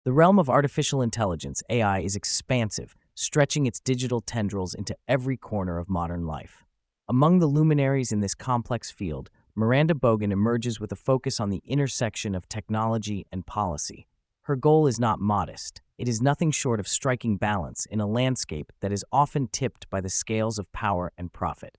The realm of artificial intelligence, AI, is expansive, stretching its digital tendrils into every corner of modern life. Among the luminaries in this complex field, Miranda Bogan emerges with a focus on the intersection of technology and policy. Her goal is not modest. It is nothing short of striking balance in a landscape that is often tipped by the scales of power and profit.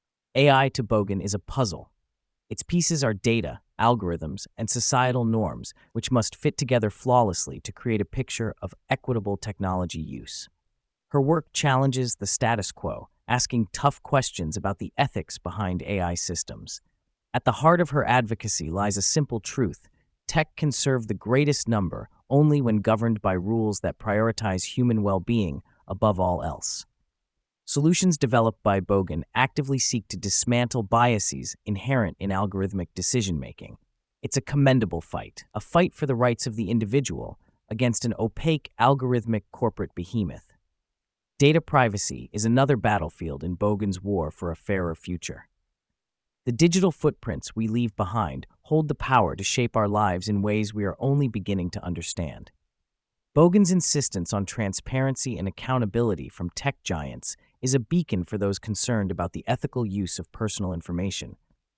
AI to Bogan is a puzzle. Its pieces are data, algorithms, and societal norms, which must fit together flawlessly to create a picture of equitable technology use. Her work challenges the status quo, asking tough questions about the ethics behind AI systems. At the heart of her advocacy lies a simple truth: tech can serve the greatest number only when governed by rules that prioritize human well-being above all else. Solutions developed by Bogan actively seek to dismantle biases inherent in algorithmic decision-making. It's a commendable fight, a fight for the rights of the individual against an opaque algorithmic corporate behemoth. Data privacy is another battlefield in Bogan's war for a fairer future. The digital footprints we leave behind hold the power to shape our lives in ways we are only beginning to understand. Bogan's insistence on transparency and accountability from tech giants is a beacon for those concerned about the ethical use of personal information.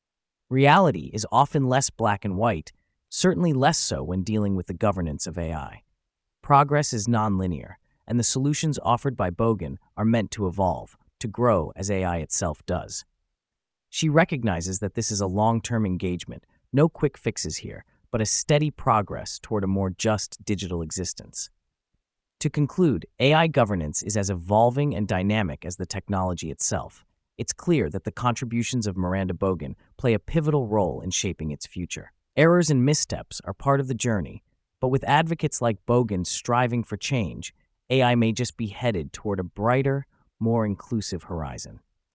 Reality is often less black and white, certainly less so when dealing with the governance of AI. Progress is nonlinear, and the solutions offered by Bogan are meant to evolve, to grow as AI itself does. She recognizes that this is a long-term engagement, no quick fixes here, but a steady progress toward a more just digital existence. To conclude, AI governance is as evolving and dynamic as the technology itself. It's clear that the contributions of Miranda Bogan play a pivotal role in shaping its future. Errors and missteps are part of the journey, but with advocates like Bogan striving for change, AI may just be headed toward a brighter, more inclusive horizon.